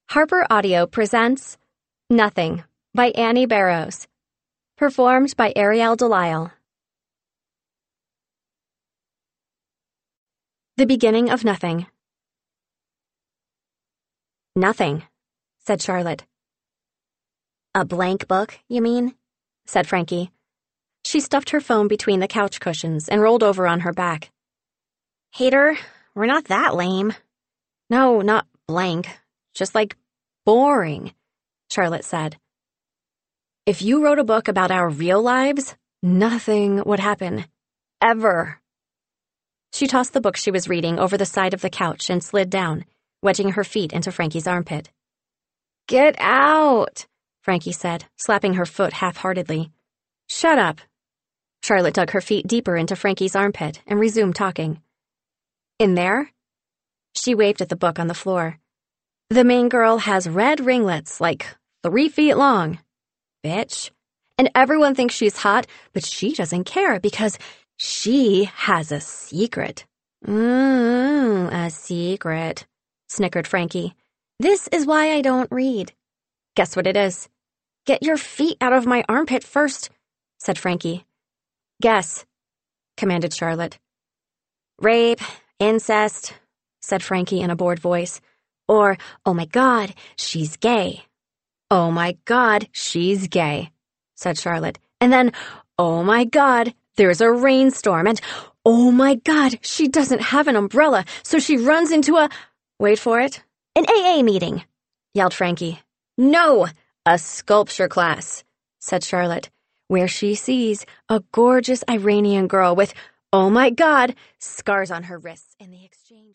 Harper Audio presents Nothing by Annie Barrows. Performed by Ariel Delisle. The beginning of nothing. Nothing, said Charlotte. A blank book, you mean? Said Frankie. She stuffed her phone between the couch cushions and rolled over on her back. Hater, we're not that lame. No, not blank. Just like boring, Charlotte said. If you wrote a book about our real lives, nothing would happen. Ever. She tossed the book she was reading over the side of the couch and slid down, wedging her feet into Frankie's armpit. Get out, Frankie said, slapping her foot half-heartedly. Shut up. Charlotte dug her feet deeper into Frankie's armpit and resumed talking. In there? She waved at the book on the floor. The main girl has red ringlets, like 3 feet long. Bitch. And everyone thinks she's hot, but she doesn't care because she has a secret. A secret, snickered Frankie. This is why I don't read. Guess what it is? Get your feet out of my armpit first, said Frankie. Guess, commanded Charlotte. Rape, incest, said Frankie in a bored voice. Or, oh my God, she's gay. Oh my God, she's gay, said Charlotte. And then, oh my God, there's a rainstorm. And, oh my God, she doesn't have an umbrella, so she runs into a... Wait for it. An AA meeting, yelled Frankie. No, a sculpture class, said Charlotte, where she sees a gorgeous Iranian girl with, oh my God, scars on her wrists in the exchange.